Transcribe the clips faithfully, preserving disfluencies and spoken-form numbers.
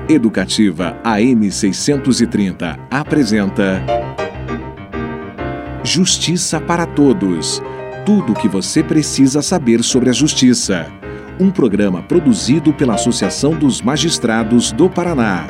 Educativa A M seiscentos e trinta apresenta Justiça para Todos. Tudo o que você precisa saber sobre a justiça. Um programa produzido pela Associação dos Magistrados do Paraná.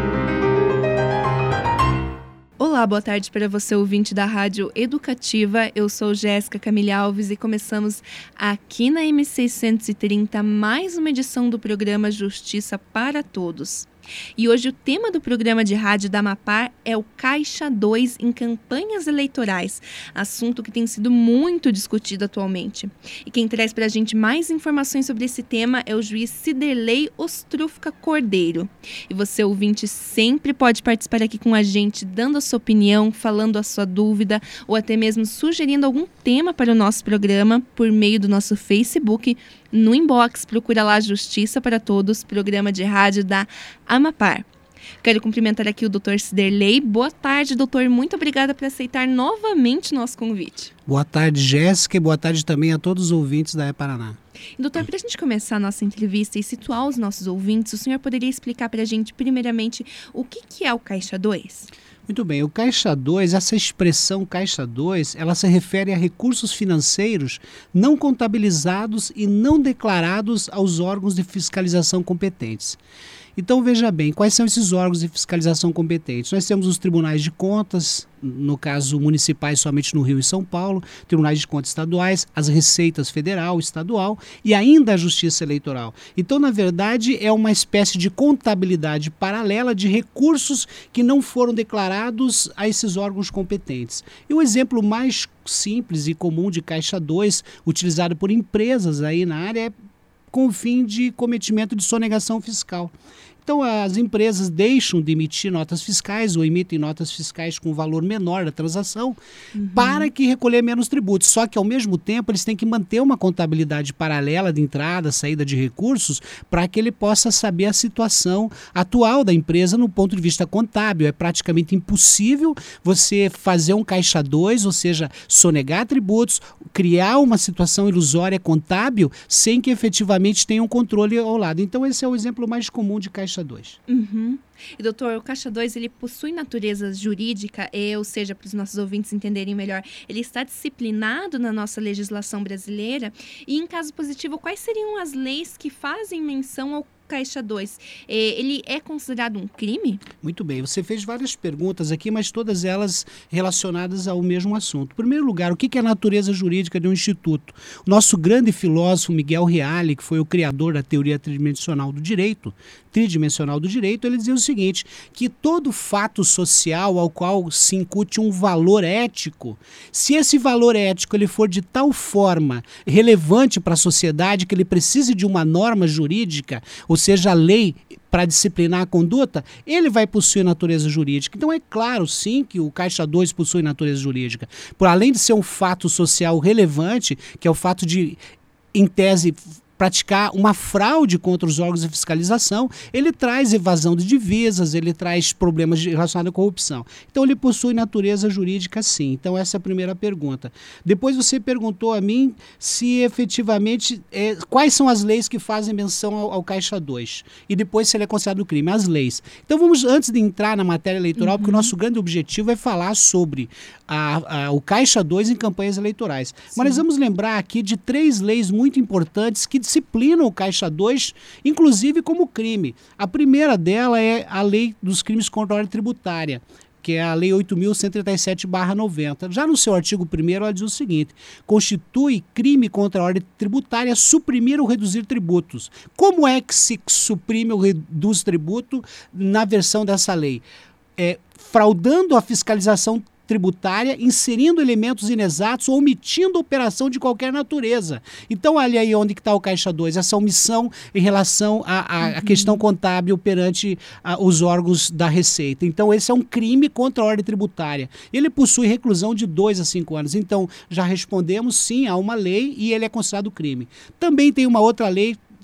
Olá, boa tarde para você, ouvinte da Rádio Educativa. Eu sou Jéssica Camille Alves e começamos aqui na M seiscentos e trinta mais uma edição do programa Justiça para Todos. E hoje o tema do programa de rádio da Amapar é o Caixa dois em campanhas eleitorais, assunto que tem sido muito discutido atualmente. E quem traz para a gente mais informações sobre esse tema é o juiz Ciderley Ostrufka Cordeiro. E você, ouvinte, sempre pode participar aqui com a gente, dando a sua opinião, falando a sua dúvida ou até mesmo sugerindo algum tema para o nosso programa por meio do nosso Facebook. No inbox, procura lá Justiça para Todos, programa de rádio da Amapar. Quero cumprimentar aqui o doutor Ciderley. Boa tarde, doutor. Muito obrigada por aceitar novamente o nosso convite. Boa tarde, Jéssica, e boa tarde também a todos os ouvintes da E-Paraná. Doutor, para a gente começar a nossa entrevista e situar os nossos ouvintes, o senhor poderia explicar para a gente, primeiramente, o que, que é o Caixa dois? Muito bem, o Caixa dois, essa expressão Caixa dois, ela se refere a recursos financeiros não contabilizados e não declarados aos órgãos de fiscalização competentes. Então, veja bem, quais são esses órgãos de fiscalização competentes? Nós temos os tribunais de contas, no caso municipais somente no Rio e São Paulo, tribunais de contas estaduais, as receitas federal, estadual e ainda a Justiça Eleitoral. Então, na verdade, é uma espécie de contabilidade paralela de recursos que não foram declarados a esses órgãos competentes. E o exemplo mais simples e comum de Caixa dois, utilizado por empresas aí na área, é com o fim de cometimento de sonegação fiscal. Então, as empresas deixam de emitir notas fiscais ou emitem notas fiscais com valor menor da transação uhum. para que recolher menos tributos. Só que, ao mesmo tempo, eles têm que manter uma contabilidade paralela de entrada, saída de recursos, para que ele possa saber a situação atual da empresa no ponto de vista contábil. É praticamente impossível você fazer um Caixa dois, ou seja, sonegar tributos, criar uma situação ilusória contábil sem que efetivamente tenha um controle ao lado. Então, esse é o exemplo mais comum de Caixa dois. Uhum. E, doutor, o Caixa dois, ele possui natureza jurídica, e, ou seja, para os nossos ouvintes entenderem melhor, ele está disciplinado na nossa legislação brasileira? E, em caso positivo, quais seriam as leis que fazem menção ao Caixa dois? Ele é considerado um crime? Muito bem, você fez várias perguntas aqui, mas todas elas relacionadas ao mesmo assunto. Em primeiro lugar, o que é a natureza jurídica de um instituto? O nosso grande filósofo Miguel Reale, que foi o criador da teoria tridimensional do direito, tridimensional do direito, ele dizia o seguinte, que todo fato social ao qual se incute um valor ético, se esse valor ético ele for de tal forma relevante para a sociedade que ele precise de uma norma jurídica, ou seja, a lei para disciplinar a conduta, ele vai possuir natureza jurídica. Então é claro, sim, que o Caixa dois possui natureza jurídica. Por além de ser um fato social relevante, que é o fato de, em tese, praticar uma fraude contra os órgãos de fiscalização, ele traz evasão de divisas, ele traz problemas relacionados à corrupção. Então ele possui natureza jurídica, sim. Então essa é a primeira pergunta. Depois você perguntou a mim se efetivamente, é, quais são as leis que fazem menção ao, ao Caixa dois e depois se ele é considerado crime, as leis. Então vamos, antes de entrar na matéria eleitoral, uhum. porque o nosso grande objetivo é falar sobre a, a, o Caixa dois em campanhas eleitorais. Sim. Mas nós vamos lembrar aqui de três leis muito importantes que disciplinam o Caixa dois, inclusive como crime. A primeira dela é a Lei dos Crimes contra a Ordem Tributária, que é a Lei oito mil cento e trinta e sete barra noventa. Já no seu artigo primeiro, ela diz o seguinte: constitui crime contra a ordem tributária suprimir ou reduzir tributos. Como é que se suprime ou reduz tributo na versão dessa lei? É, fraudando a fiscalização tributária, inserindo elementos inexatos ou omitindo operação de qualquer natureza. Então, olha aí onde está o Caixa dois, essa omissão em relação à, à, à questão contábil perante a, os órgãos da Receita. Então, esse é um crime contra a ordem tributária. Ele possui reclusão de dois a cinco anos. Então, já respondemos, sim, há uma lei e ele é considerado crime. Também tem uma outra lei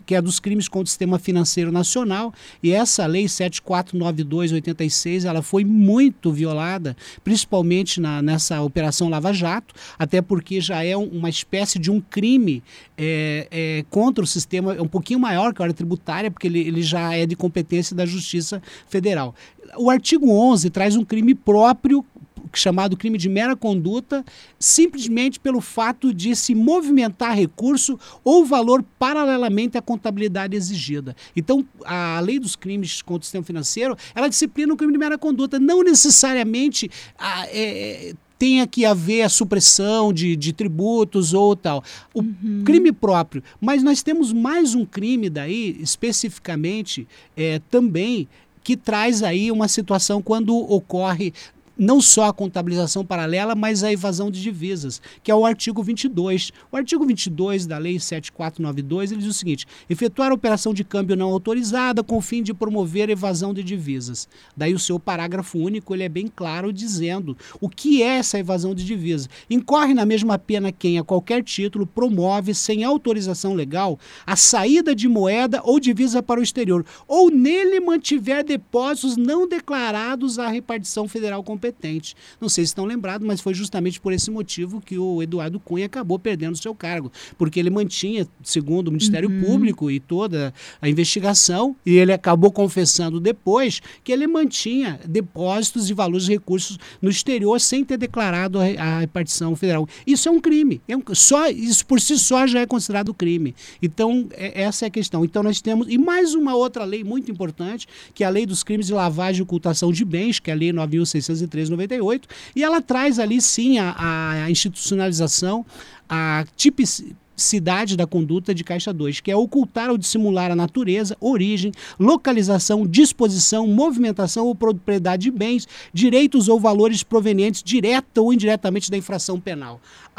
que é dos crimes contra o sistema financeiro nacional, e essa lei sete mil quatrocentos e noventa e dois de oitenta e seis, ela foi muito violada, principalmente na, nessa Operação Lava Jato, até porque já é um, uma espécie de um crime é, é, contra o sistema, um pouquinho maior que a área tributária, porque ele, ele já é de competência da Justiça Federal. O artigo onze traz um crime próprio, chamado crime de mera conduta, simplesmente pelo fato de se movimentar recurso ou valor paralelamente à contabilidade exigida. Então, a lei dos crimes contra o sistema financeiro, ela disciplina o crime de mera conduta, não necessariamente a, é, tenha que haver a supressão de, de tributos ou tal. O uhum. crime próprio. Mas nós temos mais um crime daí, especificamente, é, também, que traz aí uma situação quando ocorre não só a contabilização paralela, mas a evasão de divisas, que é o artigo vinte e dois. O artigo vinte e dois da Lei sete mil quatrocentos e noventa e dois, ele diz o seguinte: efetuar operação de câmbio não autorizada com o fim de promover evasão de divisas. Daí o seu parágrafo único, ele é bem claro dizendo o que é essa evasão de divisas. Incorre na mesma pena quem, a qualquer título, promove, sem autorização legal, a saída de moeda ou divisa para o exterior, ou nele mantiver depósitos não declarados à repartição federal competente. Competente. Não sei se estão lembrados, mas foi justamente por esse motivo que o Eduardo Cunha acabou perdendo o seu cargo, porque ele mantinha, segundo o Ministério uhum. Público e toda a investigação, e ele acabou confessando depois que ele mantinha depósitos de valores e recursos no exterior sem ter declarado a, a repartição federal. Isso é um crime. É um, só, isso por si só já é considerado crime. Então, é, essa é a questão. Então, nós temos... E mais uma outra lei muito importante, que é a Lei dos Crimes de Lavagem e Ocultação de Bens, que é a Lei nove mil seiscentos e três de noventa e oito, e ela traz ali sim a, a institucionalização, a tipicidade da conduta de Caixa dois, que é ocultar ou dissimular a natureza, origem, localização, disposição, movimentação ou propriedade de bens, direitos ou valores provenientes direta ou indiretamente da infração penal.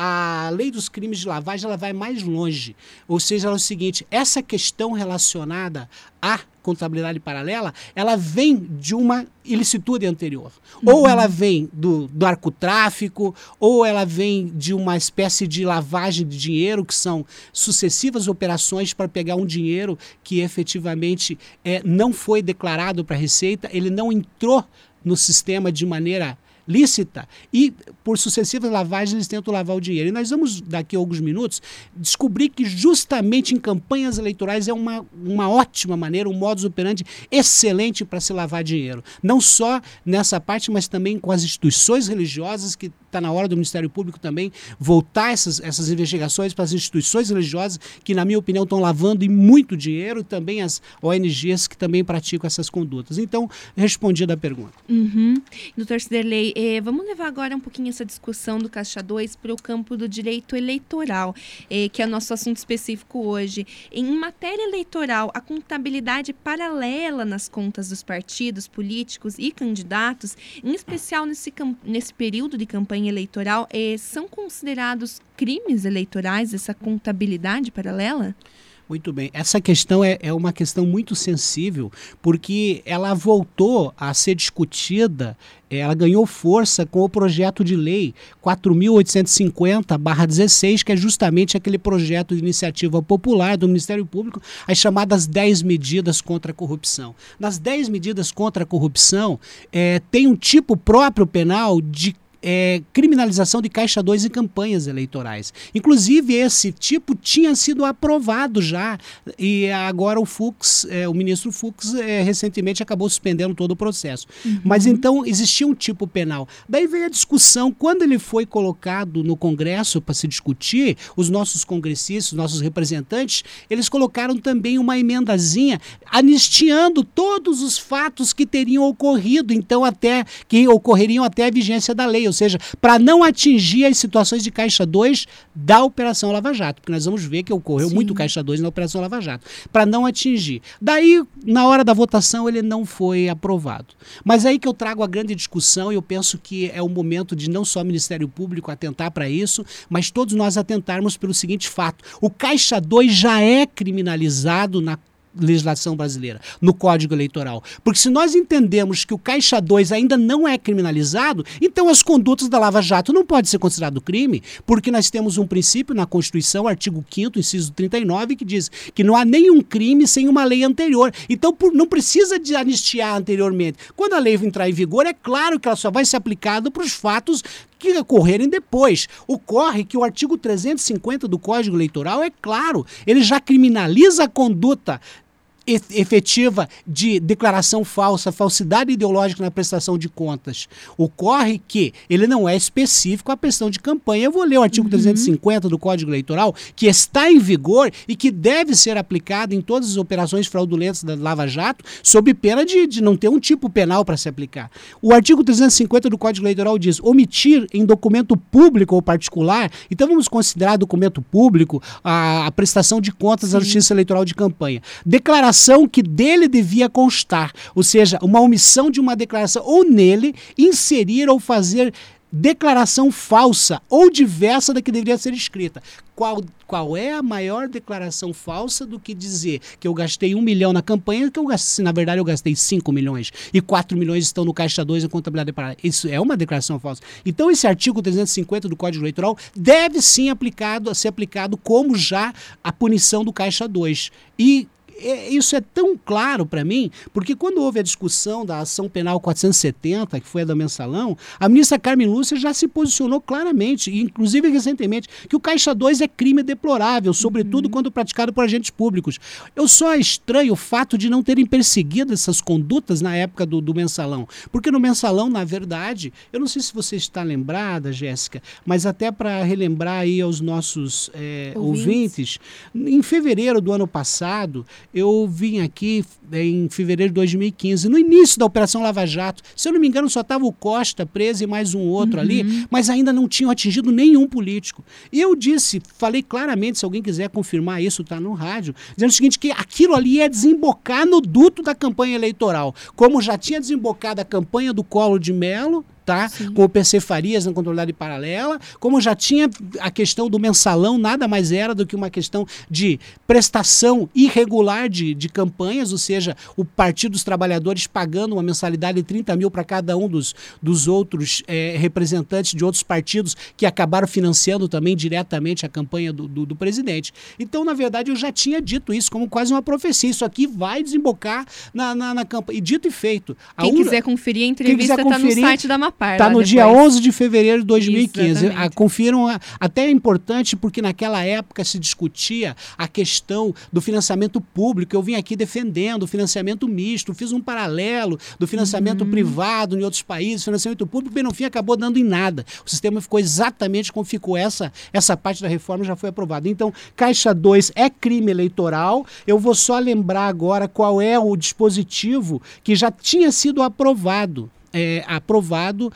A Lei dos Crimes de Lavagem, ela vai mais longe, ou seja, ela é o seguinte: essa questão relacionada à contabilidade paralela, ela vem de uma ilicitude anterior. Uhum. Ou ela vem do, do narcotráfico, ou ela vem de uma espécie de lavagem de dinheiro, que são sucessivas operações para pegar um dinheiro que efetivamente é, não foi declarado para a Receita, ele não entrou no sistema de maneira lícita, e por sucessivas lavagens eles tentam lavar o dinheiro. E nós vamos, daqui a alguns minutos, descobrir que justamente em campanhas eleitorais é uma, uma ótima maneira, um modus operandi excelente para se lavar dinheiro. Não só nessa parte, mas também com as instituições religiosas, que está na hora do Ministério Público também voltar essas, essas investigações para as instituições religiosas, que na minha opinião estão lavando e muito dinheiro, e também as O N Gs que também praticam essas condutas. Então, respondi a pergunta. Uhum. doutor Ciderley, Eh, vamos levar agora um pouquinho essa discussão do Caixa dois para o campo do direito eleitoral, eh, que é o nosso assunto específico hoje. Em matéria eleitoral, a contabilidade paralela nas contas dos partidos políticos e candidatos, em especial nesse, nesse período de campanha eleitoral, eh, são considerados crimes eleitorais, essa contabilidade paralela? Muito bem. Essa questão é, é uma questão muito sensível, porque ela voltou a ser discutida, ela ganhou força com o projeto de lei quatro mil oitocentos e cinquenta barra dezesseis, que é justamente aquele projeto de iniciativa popular do Ministério Público, as chamadas dez medidas contra a corrupção. Nas dez medidas contra a corrupção, é, tem um tipo próprio penal de É, criminalização de Caixa dois em campanhas eleitorais. Inclusive, esse tipo tinha sido aprovado já, e agora o Fux, é, o ministro Fux, é, recentemente acabou suspendendo todo o processo. Uhum. Mas então existia um tipo penal. Daí veio a discussão, quando ele foi colocado no Congresso para se discutir, os nossos congressistas, os nossos representantes, eles colocaram também uma emendazinha anistiando todos os fatos que teriam ocorrido, então até que ocorreriam até a vigência da lei, ou seja, para não atingir as situações de Caixa dois da Operação Lava Jato, porque nós vamos ver que ocorreu Sim. muito Caixa dois na Operação Lava Jato, para não atingir. Daí, na hora da votação, ele não foi aprovado. Mas aí que eu trago a grande discussão, e eu penso que é o momento de não só o Ministério Público atentar para isso, mas todos nós atentarmos pelo seguinte fato: o Caixa dois já é criminalizado na legislação brasileira, no Código Eleitoral. Porque se nós entendemos que o Caixa dois ainda não é criminalizado, então as condutas da Lava Jato não podem ser consideradas crime, porque nós temos um princípio na Constituição, artigo quinto, inciso trinta e nove, que diz que não há nenhum crime sem uma lei anterior. Então por, não precisa de anistiar anteriormente. Quando a lei entrar em vigor, é claro que ela só vai ser aplicada para os fatos que ocorrerem depois. Ocorre que o artigo trezentos e cinquenta do Código Eleitoral é claro, ele já criminaliza a conduta efetiva de declaração falsa, falsidade ideológica na prestação de contas. Ocorre que ele não é específico à questão de campanha. Eu vou ler o artigo uhum. trezentos e cinquenta do Código Eleitoral, que está em vigor e que deve ser aplicado em todas as operações fraudulentas da Lava Jato, sob pena de, de não ter um tipo penal para se aplicar. O artigo trezentos e cinquenta do Código Eleitoral diz: omitir em documento público ou particular, então vamos considerar documento público a, a prestação de contas Sim. da Justiça Eleitoral de campanha. Declaração que dele devia constar, ou seja, uma omissão de uma declaração, ou nele inserir ou fazer declaração falsa ou diversa da que deveria ser escrita. Qual, qual é a maior declaração falsa do que dizer que eu gastei um milhão na campanha, que eu gastei, na verdade eu gastei cinco milhões e quatro milhões estão no Caixa dois em contabilidade paralela? Isso é uma declaração falsa. Então esse artigo trezentos e cinquenta do Código Eleitoral deve sim aplicado, ser aplicado como já a punição do Caixa dois. E isso é tão claro para mim, porque quando houve a discussão da ação penal quatrocentos e setenta, que foi a da Mensalão, a ministra Carmen Lúcia já se posicionou claramente, inclusive recentemente, que o Caixa dois é crime deplorável, sobretudo uhum. quando praticado por agentes públicos. Eu só estranho o fato de não terem perseguido essas condutas na época do, do Mensalão, porque no Mensalão, na verdade, eu não sei se você está lembrada, Jéssica, mas até para relembrar aí aos nossos é, ouvintes. ouvintes, em fevereiro do ano passado, eu vim aqui em fevereiro de dois mil e quinze, no início da Operação Lava Jato. Se eu não me engano, só estava o Costa preso e mais um outro uhum. ali, mas ainda não tinham atingido nenhum político. E eu disse, falei claramente, se alguém quiser confirmar isso, está no rádio, dizendo o seguinte, que aquilo ali ia desembocar no duto da campanha eleitoral. Como já tinha desembocado a campanha do Collor de Mello, tá? Com o P C Farias na contabilidade paralela, como já tinha a questão do Mensalão, nada mais era do que uma questão de prestação irregular de, de campanhas, ou seja, o Partido dos Trabalhadores pagando uma mensalidade de trinta mil para cada um dos, dos outros é, representantes de outros partidos que acabaram financiando também diretamente a campanha do, do, do presidente. Então, na verdade, eu já tinha dito isso como quase uma profecia. Isso aqui vai desembocar na, na, na campanha. E dito e feito. A Quem un... quiser conferir a entrevista está no site da Mapar. Está no depois. dia onze de fevereiro de dois mil e quinze. A, confiram, a, até é importante porque naquela época se discutia a questão do financiamento público. Eu vim aqui defendendo o financiamento misto, fiz um paralelo do financiamento uhum. privado em outros países, financiamento público, bem no fim acabou dando em nada. O sistema ficou exatamente como ficou. Essa, essa parte da reforma já foi aprovada. Então, Caixa dois é crime eleitoral. Eu vou só lembrar agora qual é o dispositivo que já tinha sido aprovado. É, aprovado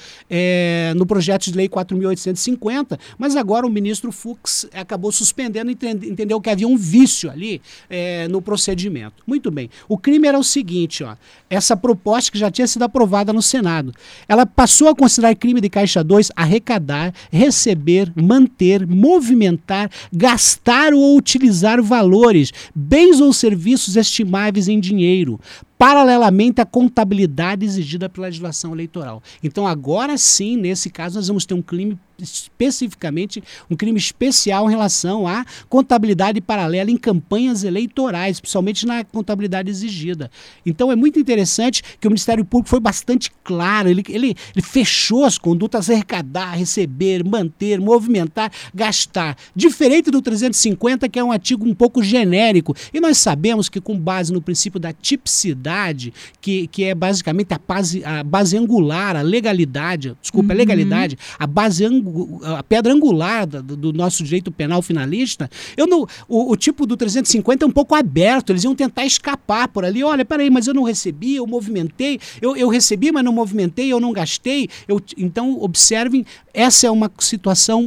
é, no projeto de lei quatro mil oitocentos e cinquenta, mas agora o ministro Fux acabou suspendendo e entende, entendeu que havia um vício ali é, no procedimento. Muito bem. O crime era o seguinte, ó, essa proposta que já tinha sido aprovada no Senado, ela passou a considerar crime de Caixa dois arrecadar, receber, manter, movimentar, gastar ou utilizar valores, bens ou serviços estimáveis em dinheiro, paralelamente à contabilidade exigida pela legislação eleitoral. Então, agora sim, nesse caso, nós vamos ter um crime especificamente, um crime especial em relação à contabilidade paralela em campanhas eleitorais, principalmente na contabilidade exigida. Então, é muito interessante que o Ministério Público foi bastante claro, ele, ele, ele fechou as condutas arrecadar, receber, manter, movimentar, gastar. Diferente do trezentos e cinquenta, que é um artigo um pouco genérico. E nós sabemos que com base no princípio da tipicidade, que, que é basicamente a base, a base angular, a legalidade, desculpa, uhum. a legalidade, a base angular, a pedra angular do, do nosso direito penal finalista, eu não, o, o tipo do trezentos e cinquenta é um pouco aberto, eles iam tentar escapar por ali, olha, peraí, mas eu não recebi, eu movimentei, eu, eu recebi, mas não movimentei, eu não gastei, eu, então observem, essa é uma situação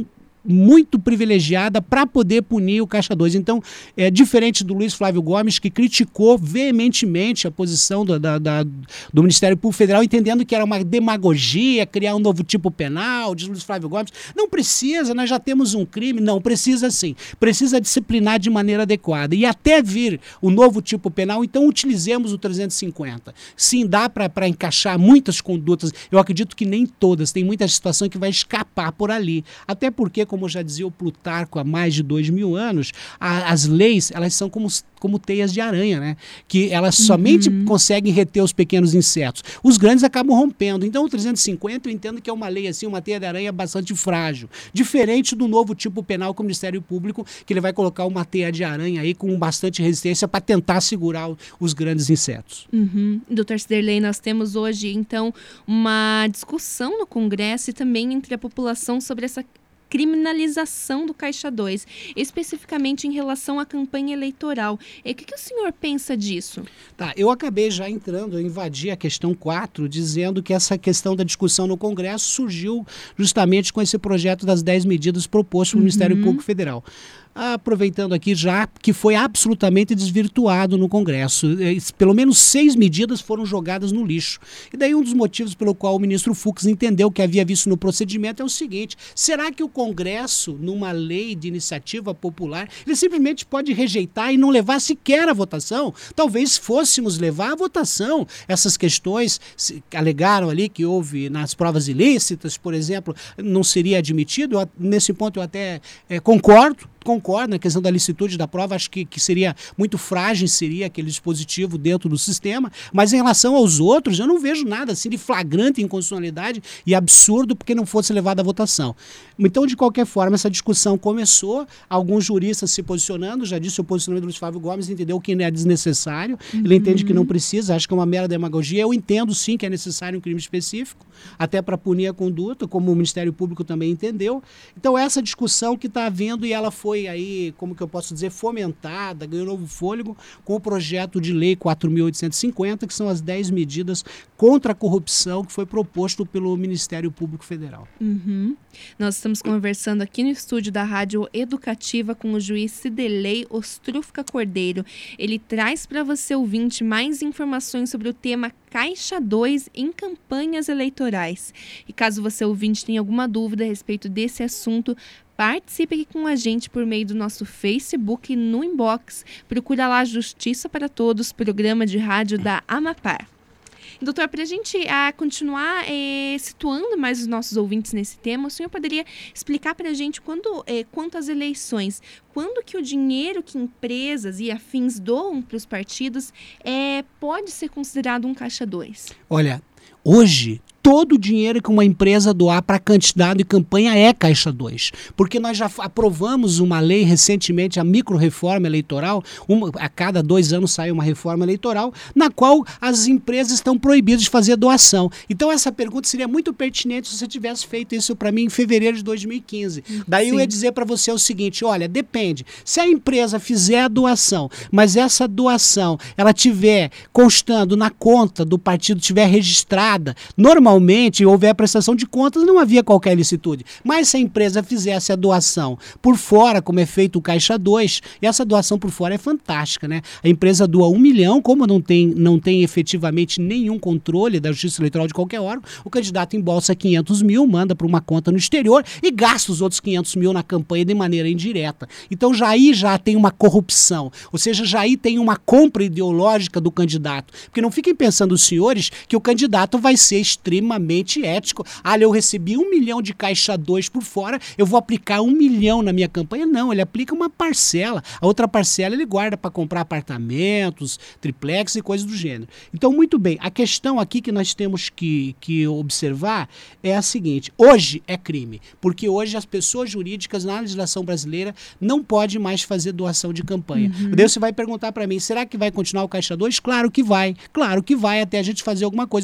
muito privilegiada para poder punir o Caixa dois. Então, é diferente do Luiz Flávio Gomes, que criticou veementemente a posição do, da, da, do Ministério Público Federal, entendendo que era uma demagogia, criar um novo tipo penal, diz Luiz Flávio Gomes. Não precisa, nós já temos um crime. Não, precisa sim. Precisa disciplinar de maneira adequada. E até vir o novo tipo penal, então utilizemos o trezentos e cinquenta. Sim, dá para encaixar muitas condutas. Eu acredito que nem todas. Tem muita situação que vai escapar por ali. Até porque, como já dizia o Plutarco há mais de dois mil anos, a, as leis, elas são como, como teias de aranha, né? Que elas uhum. somente conseguem reter os pequenos insetos. Os grandes acabam rompendo. Então, o trezentos e cinquenta, eu entendo que é uma lei assim, uma teia de aranha bastante frágil. Diferente do novo tipo penal com o Ministério Público, que ele vai colocar uma teia de aranha aí com bastante resistência para tentar segurar o, os grandes insetos. Uhum. doutor Ciderley, nós temos hoje, então, uma discussão no Congresso e também entre a população sobre essa criminalização do Caixa dois, especificamente em relação à campanha eleitoral. E o que, que o senhor pensa disso? Tá, eu acabei já entrando, eu invadi a questão quatro, dizendo que essa questão da discussão no Congresso surgiu justamente com esse projeto das dez medidas propostas pelo uhum. Ministério Público Federal. Aproveitando aqui já que foi absolutamente desvirtuado no Congresso. Pelo menos seis medidas foram jogadas no lixo. E daí um dos motivos pelo qual o ministro Fux entendeu que havia visto no procedimento é o seguinte: será que o Congresso, numa lei de iniciativa popular, ele simplesmente pode rejeitar e não levar sequer a votação? Talvez fôssemos levar a votação essas questões, se, alegaram ali que houve nas provas ilícitas, por exemplo, não seria admitido. Eu, nesse ponto eu até é, concordo. Concordo na questão da licitude da prova, acho que, que seria muito frágil, seria aquele dispositivo dentro do sistema, mas em relação aos outros, eu não vejo nada assim de flagrante inconstitucionalidade e absurdo porque não fosse levado à votação. Então, de qualquer forma, essa discussão começou, alguns juristas se posicionando, já disse o posicionamento do Luiz Flávio Gomes, entendeu que é desnecessário, uhum. ele entende que não precisa, acho que é uma mera demagogia. Eu entendo sim que é necessário um crime específico, até para punir a conduta, como o Ministério Público também entendeu. Então, essa discussão que está havendo, e ela foi foi aí, como que eu posso dizer, fomentada, ganhou novo fôlego com o projeto de lei quatro mil oitocentos e cinquenta, que são as dez medidas contra a corrupção que foi proposto pelo Ministério Público Federal. Uhum. Nós estamos conversando aqui no estúdio da Rádio Educativa com o juiz Ciderley Ostrufka Cordeiro. Ele traz para você, ouvinte, mais informações sobre o tema Caixa dois em campanhas eleitorais. E caso você, ouvinte, tenha alguma dúvida a respeito desse assunto, participe aqui com a gente por meio do nosso Facebook no inbox. Procura lá Justiça para Todos, programa de rádio da Amapar. Doutor, para a gente a, continuar é, situando mais os nossos ouvintes nesse tema, o senhor poderia explicar para a gente quando, é, quanto às eleições, quando que o dinheiro que empresas e afins doam para os partidos é, pode ser considerado um Caixa dois? Olha, hoje todo o dinheiro que uma empresa doar para candidato e campanha é Caixa dois. Porque nós já aprovamos uma lei recentemente, a micro-reforma eleitoral, uma, a cada dois anos sai uma reforma eleitoral, na qual as empresas estão proibidas de fazer doação. Então essa pergunta seria muito pertinente se você tivesse feito isso para mim em fevereiro de dois mil e quinze. Daí Sim. eu ia dizer para você o seguinte: olha, depende. Se a empresa fizer a doação, mas essa doação ela tiver constando na conta do partido, tiver registrada, normalmente Normalmente, houver a prestação de contas, não havia qualquer licitude. Mas se a empresa fizesse a doação por fora, como é feito o Caixa dois, e essa doação por fora é fantástica, né? A empresa doa um milhão, como não tem, não tem efetivamente nenhum controle da Justiça Eleitoral de qualquer órgão, o candidato embolsa quinhentos mil, manda para uma conta no exterior e gasta os outros quinhentos mil na campanha de maneira indireta. Então já aí já tem uma corrupção, ou seja, já aí tem uma compra ideológica do candidato. Porque não fiquem pensando os senhores que o candidato vai ser extremamente extremamente ético. Ah, eu recebi um milhão de Caixa dois por fora, eu vou aplicar um milhão na minha campanha. Não, ele aplica uma parcela. A outra parcela ele guarda para comprar apartamentos, triplex e coisas do gênero. Então, muito bem, a questão aqui que nós temos que, que observar é a seguinte: hoje é crime, porque hoje as pessoas jurídicas na legislação brasileira não podem mais fazer doação de campanha. Uhum. Daí você vai perguntar para mim, será que vai continuar o Caixa dois? Claro que vai, claro que vai, até a gente fazer alguma coisa. Por quê?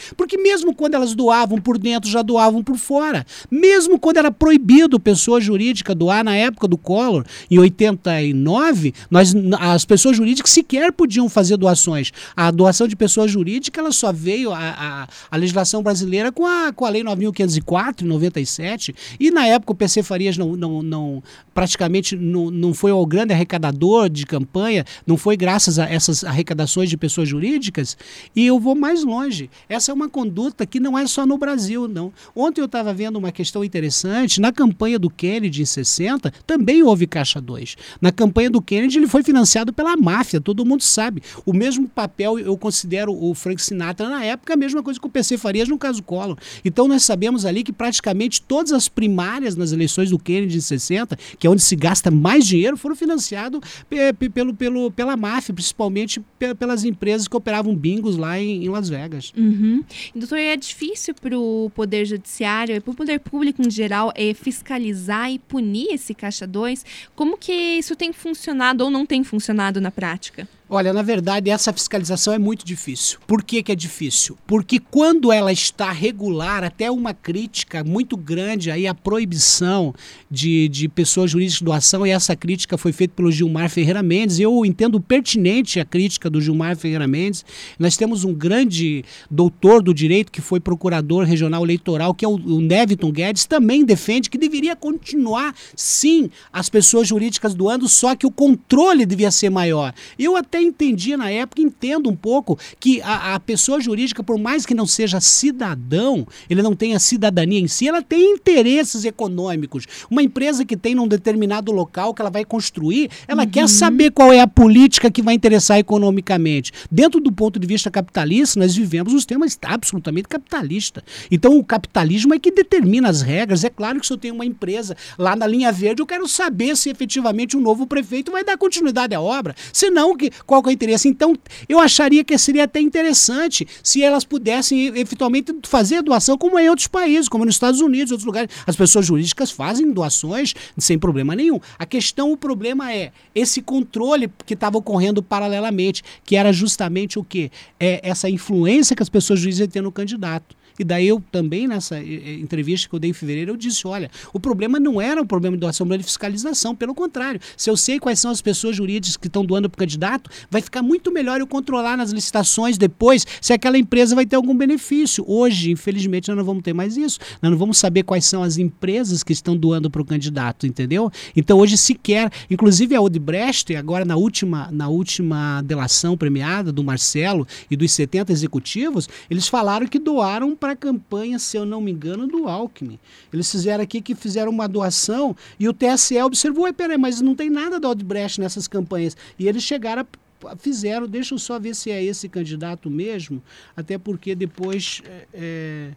Porque mesmo quando elas doavam por dentro, já doavam por fora. Mesmo quando era proibido pessoa jurídica doar na época do Collor, em oitenta e nove, nós, as pessoas jurídicas sequer podiam fazer doações. A doação de pessoa jurídica ela só veio, a, a, a legislação brasileira, com a, com a Lei nove mil quinhentos e quatro, em noventa e sete, e na época o P C Farias não, não, não, praticamente não, não foi o grande arrecadador de campanha, não foi graças a essas arrecadações de pessoas jurídicas, e eu vou mais longe. Essa é uma conduta que não é só no Brasil, não. Ontem eu estava vendo uma questão interessante, na campanha do Kennedy em sessenta, também houve Caixa dois. Na campanha do Kennedy ele foi financiado pela máfia, todo mundo sabe. O mesmo papel eu considero o Frank Sinatra na época, a mesma coisa que o P C Farias no caso Collor. Então nós sabemos ali que praticamente todas as primárias nas eleições do Kennedy em sessenta, que é onde se gasta mais dinheiro, foram financiados pelo, pelo, pela máfia, principalmente pelas empresas que operavam bingos lá em, em Las Vegas. Uhum. Doutor, é difícil para o Poder Judiciário, para o Poder Público em geral, é, fiscalizar e punir esse Caixa dois? Como que isso tem funcionado ou não tem funcionado na prática? Olha, na verdade, essa fiscalização é muito difícil. Por que que é difícil? Porque quando ela está regular, até uma crítica muito grande aí à proibição de, de pessoas jurídicas de doação, e essa crítica foi feita pelo Gilmar Ferreira Mendes, eu entendo pertinente a crítica do Gilmar Ferreira Mendes. Nós temos um grande doutor do direito que foi procurador regional eleitoral, que é o, o Neviton Guedes, também defende que deveria continuar, sim, as pessoas jurídicas doando, só que o controle devia ser maior. Eu até entendia na época, entendo um pouco, que a, a pessoa jurídica, por mais que não seja cidadão, ele não tenha cidadania em si, ela tem interesses econômicos. Uma empresa que tem num determinado local que ela vai construir, ela uhum. quer saber qual é a política que vai interessar economicamente. Dentro do ponto de vista capitalista, nós vivemos um sistema absolutamente capitalista. Então o capitalismo é que determina as regras. É claro que se eu tenho uma empresa lá na linha verde, eu quero saber se efetivamente o novo prefeito vai dar continuidade à obra. Se não, que qual que é o interesse? Então, eu acharia que seria até interessante se elas pudessem eventualmente fazer doação como é em outros países, como nos Estados Unidos, outros lugares. As pessoas jurídicas fazem doações sem problema nenhum. A questão, o problema é esse controle que estava ocorrendo paralelamente, que era justamente o quê? É essa influência que as pessoas jurídicas têm no candidato. E daí eu também, nessa entrevista que eu dei em fevereiro, eu disse, olha, o problema não era o problema de doação, mas de fiscalização, pelo contrário. Se eu sei quais são as pessoas jurídicas que estão doando para o candidato, vai ficar muito melhor eu controlar nas licitações depois se aquela empresa vai ter algum benefício. Hoje, infelizmente, nós não vamos ter mais isso. Nós não vamos saber quais são as empresas que estão doando para o candidato, entendeu? Então hoje sequer, inclusive a Odebrecht, agora na última, na última delação premiada do Marcelo e dos setenta executivos, eles falaram que doaram para a campanha, se eu não me engano, do Alckmin. Eles fizeram aqui que fizeram uma doação e o T S E observou, peraí, mas não tem nada da Odebrecht nessas campanhas. E eles chegaram a fizeram, deixa eu só ver se é esse candidato mesmo, até porque depois é,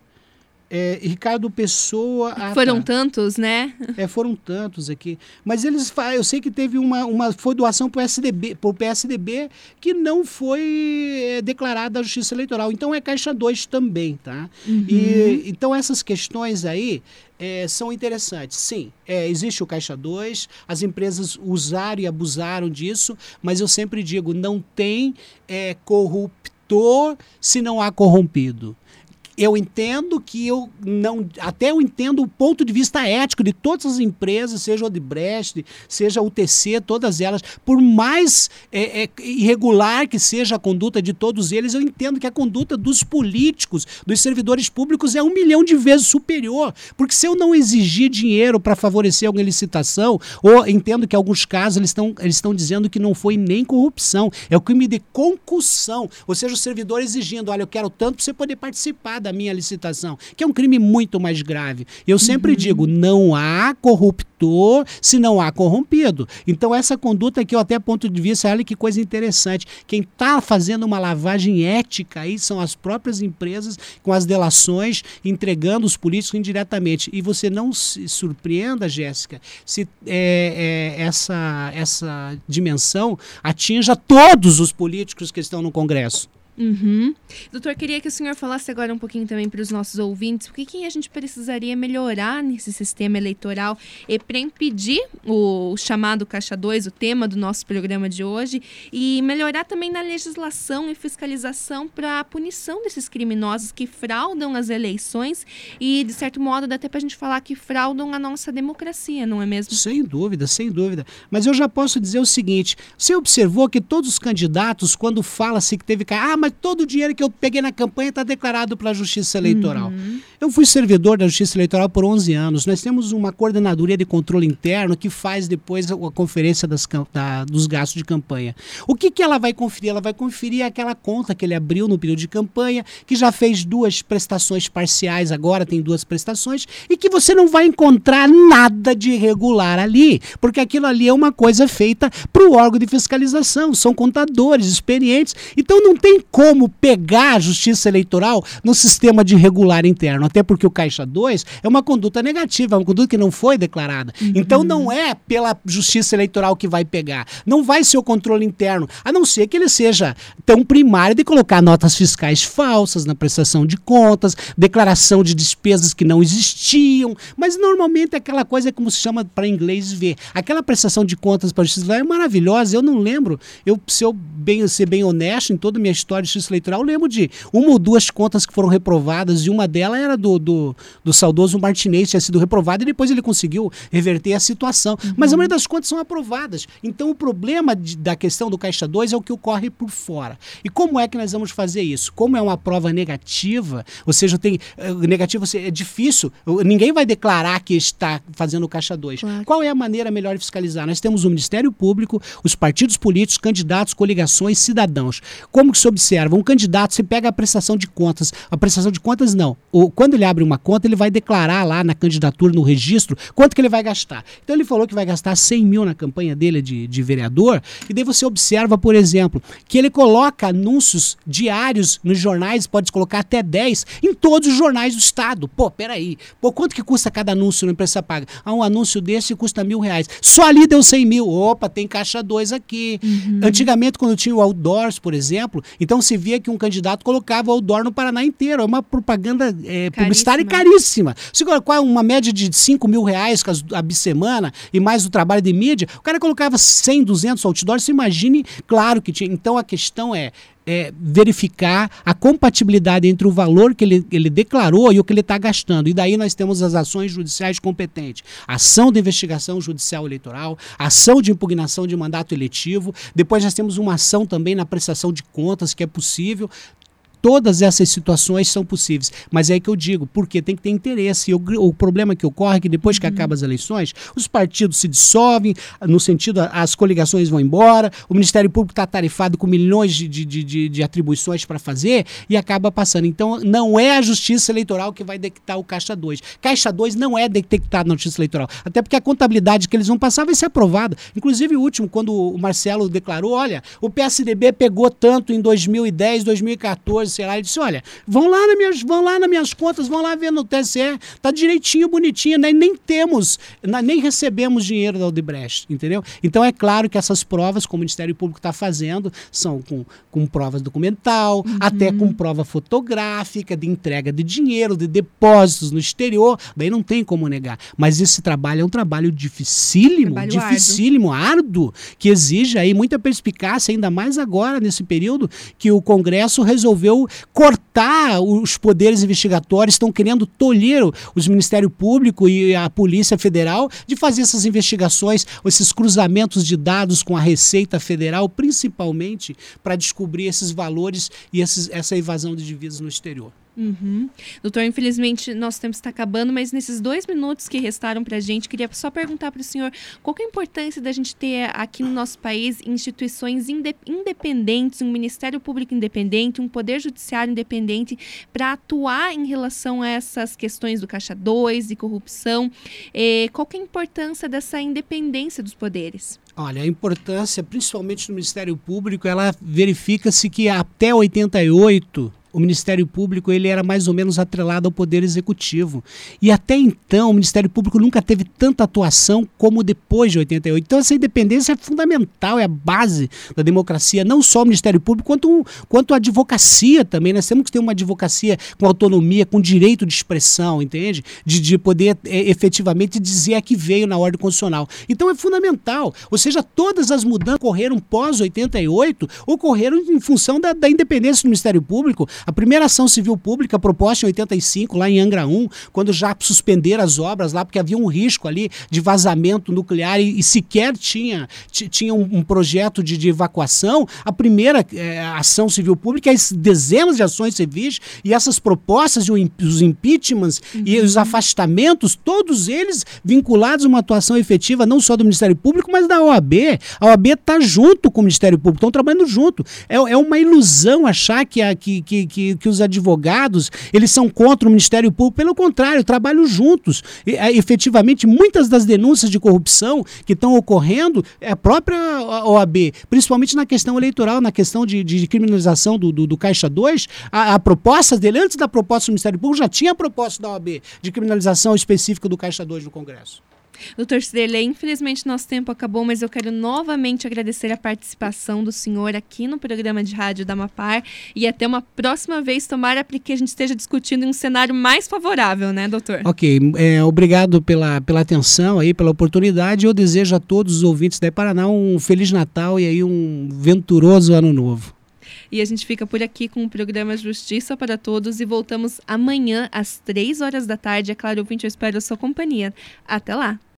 é, Ricardo Pessoa... Ah, foram tá. tantos, né? É, foram tantos aqui. Mas eles, eu sei que teve uma, uma foi doação para o P S D B, pro P S D B que não foi é, declarada a Justiça Eleitoral. Então é Caixa dois também, tá? Uhum. E, então essas questões aí É, são interessantes. Sim, é, existe o Caixa dois, as empresas usaram e abusaram disso, mas eu sempre digo, não tem é, corruptor se não há corrompido. Eu entendo que eu não... Até eu entendo o ponto de vista ético de todas as empresas, seja o Odebrecht, seja o T C, todas elas. Por mais é, é, irregular que seja a conduta de todos eles, eu entendo que a conduta dos políticos, dos servidores públicos é um milhão de vezes superior. Porque se eu não exigir dinheiro para favorecer alguma licitação, ou entendo que em alguns casos eles estão eles estão dizendo que não foi nem corrupção, é o crime de concussão. Ou seja, o servidor exigindo, olha, eu quero tanto para você poder participar da minha licitação, que é um crime muito mais grave. Eu sempre uhum. digo, não há corruptor se não há corrompido. Então essa conduta aqui, eu até ponto de vista, olha que coisa interessante, quem está fazendo uma lavagem ética aí são as próprias empresas com as delações, entregando os políticos indiretamente. E você não se surpreenda, Jéssica, se é, é, essa, essa dimensão atinja todos os políticos que estão no Congresso. Uhum. Doutor, queria que o senhor falasse agora um pouquinho também para os nossos ouvintes o que, que a gente precisaria melhorar nesse sistema eleitoral e para impedir o chamado Caixa dois, o tema do nosso programa de hoje, e melhorar também na legislação e fiscalização para a punição desses criminosos que fraudam as eleições e, de certo modo, dá até para a gente falar que fraudam a nossa democracia, não é mesmo? Sem dúvida, sem dúvida. Mas eu já posso dizer o seguinte, você observou que todos os candidatos, quando fala-se que teve... Ah, mas todo o dinheiro que eu peguei na campanha está declarado para a Justiça Eleitoral. Uhum. Eu fui servidor da Justiça Eleitoral por onze anos. Nós temos uma coordenadoria de controle interno que faz depois a, a conferência das, da, dos gastos de campanha. O que, que ela vai conferir? Ela vai conferir aquela conta que ele abriu no período de campanha, que já fez duas prestações parciais, agora tem duas prestações, e que você não vai encontrar nada de irregular ali, porque aquilo ali é uma coisa feita para o órgão de fiscalização, são contadores experientes, então não tem como pegar a Justiça Eleitoral no sistema de regular interno, até porque o Caixa dois é uma conduta negativa, é uma conduta que não foi declarada. Uhum. Então não é pela Justiça Eleitoral que vai pegar, não vai ser o controle interno, a não ser que ele seja tão primário de colocar notas fiscais falsas na prestação de contas, declaração de despesas que não existiam, mas normalmente aquela coisa é como se chama para inglês ver. Aquela prestação de contas para a Justiça Eleitoral é maravilhosa, eu não lembro, eu, se eu bem, ser bem honesto, em toda a minha história de Justiça Eleitoral, eu lembro de uma ou duas contas que foram reprovadas, e uma delas era do, do, do saudoso Martinez, tinha sido reprovada e depois ele conseguiu reverter a situação. Uhum. Mas a maioria das contas são aprovadas. Então o problema de, da questão do Caixa dois é o que ocorre por fora. E como é que nós vamos fazer isso? Como é uma prova negativa, ou seja, tem, negativa é difícil, ninguém vai declarar que está fazendo o Caixa dois. Claro. Qual é a maneira melhor de fiscalizar? Nós temos o Ministério Público, os partidos políticos, candidatos, coligações, cidadãos. Como que se observa? Um candidato, você pega a prestação de contas. A prestação de contas, não. O, quando ele abre uma conta, ele vai declarar lá na candidatura, no registro, quanto que ele vai gastar. Então ele falou que vai gastar cem mil na campanha dele de, de vereador, e daí você observa, por exemplo, que ele coloca anúncios diários nos jornais, pode colocar até dez, em todos os jornais do estado. Pô, peraí. Pô, quanto que custa cada anúncio na empresa paga? Ah, um anúncio desse custa mil reais. Só ali deu cem mil. Opa, tem Caixa dois aqui. Uhum. Antigamente, quando tinha o outdoors, por exemplo, então se via que um candidato colocava o outdoor no Paraná inteiro. É uma propaganda é, publicitária caríssima. Se colocar uma média de cinco mil reais a bissemana e mais o trabalho de mídia, o cara colocava cem, duzentos outdoors, você imagine, claro que tinha. Então a questão é, É, verificar a compatibilidade entre o valor que ele, ele declarou e o que ele está gastando. E daí nós temos as ações judiciais competentes. Ação de investigação judicial eleitoral, ação de impugnação de mandato eletivo, depois nós temos uma ação também na prestação de contas, que é possível. Todas essas situações são possíveis, mas é aí que eu digo, porque tem que ter interesse. E o, o problema que ocorre é que depois que uhum. acabam as eleições, os partidos se dissolvem, no sentido, as coligações vão embora, o Ministério Público está tarifado com milhões de, de, de, de atribuições para fazer e acaba passando. Então, não é a Justiça Eleitoral que vai detectar o Caixa dois. Caixa dois não é detectado na Justiça Eleitoral, até porque a contabilidade que eles vão passar vai ser aprovada. Inclusive, o último, quando o Marcelo declarou, olha, o P S D B pegou tanto em dois mil e dez, dois mil e quatorze, sei lá, ele disse, olha, vão lá nas minhas, vão lá nas minhas contas, vão lá ver no T S E, tá direitinho, bonitinho, né? Nem temos, nem recebemos dinheiro da Odebrecht, entendeu? Então é claro que essas provas, como o Ministério Público está fazendo, são com, com provas documental, uhum. até com prova fotográfica, de entrega de dinheiro, de depósitos no exterior, daí não tem como negar. Mas esse trabalho é um trabalho dificílimo, trabalho dificílimo, árduo. árduo, que exige aí muita perspicácia, ainda mais agora, nesse período, que o Congresso resolveu cortar os poderes investigatórios, estão querendo tolher os Ministério Público e a Polícia Federal de fazer essas investigações, esses cruzamentos de dados com a Receita Federal, principalmente para descobrir esses valores e esses, essa evasão de divisas no exterior. Uhum. Doutor, infelizmente nosso tempo está acabando, mas nesses dois minutos que restaram para a gente, queria só perguntar para o senhor qual que é a importância da gente ter aqui no nosso país instituições inde- independentes, um Ministério Público independente, um Poder Judiciário independente para atuar em relação a essas questões do Caixa dois e corrupção. E qual que é a importância dessa independência dos poderes? Olha, a importância, principalmente no Ministério Público, ela verifica-se que até oitenta e oito o Ministério Público ele era mais ou menos atrelado ao Poder Executivo. E até então o Ministério Público nunca teve tanta atuação como depois de oitenta e oito. Então essa independência é fundamental, é a base da democracia, não só o Ministério Público, quanto, quanto a advocacia também. Nós temos que ter uma advocacia com autonomia, com direito de expressão, entende? De, de poder é, efetivamente dizer a que veio na ordem constitucional. Então é fundamental. Ou seja, todas as mudanças que ocorreram pós oitenta e oito ocorreram em função da, da independência do Ministério Público. A primeira ação civil pública proposta em oitenta e cinco, lá em Angra um, quando já suspenderam as obras lá, porque havia um risco ali de vazamento nuclear e, e sequer tinha, tinha um, um projeto de, de evacuação, a primeira é, ação civil pública, as dezenas de ações civis e essas propostas, de, os impeachments uhum. e os afastamentos, todos eles vinculados a uma atuação efetiva não só do Ministério Público, mas da O A B. A O A B está junto com o Ministério Público, estão trabalhando junto. É, é uma ilusão achar que, a, que, que Que, que os advogados eles são contra o Ministério Público, pelo contrário, trabalham juntos. E, é, efetivamente, muitas das denúncias de corrupção que estão ocorrendo é a própria O A B, principalmente na questão eleitoral, na questão de, de criminalização do, do, do Caixa dois, a, a proposta dele, antes da proposta do Ministério Público, já tinha a proposta da O A B de criminalização específica do Caixa dois no Congresso. doutor Ciderley, infelizmente nosso tempo acabou, mas eu quero novamente agradecer a participação do senhor aqui no programa de rádio da Amapar e até uma próxima vez, tomara que a gente esteja discutindo em um cenário mais favorável, né, doutor? Ok, é, obrigado pela, pela atenção aí, pela oportunidade. Eu desejo a todos os ouvintes da Paraná um Feliz Natal e aí um venturoso Ano Novo. E a gente fica por aqui com o programa Justiça para Todos e voltamos amanhã às três horas da tarde. É claro, ouvinte, eu espero a sua companhia. Até lá!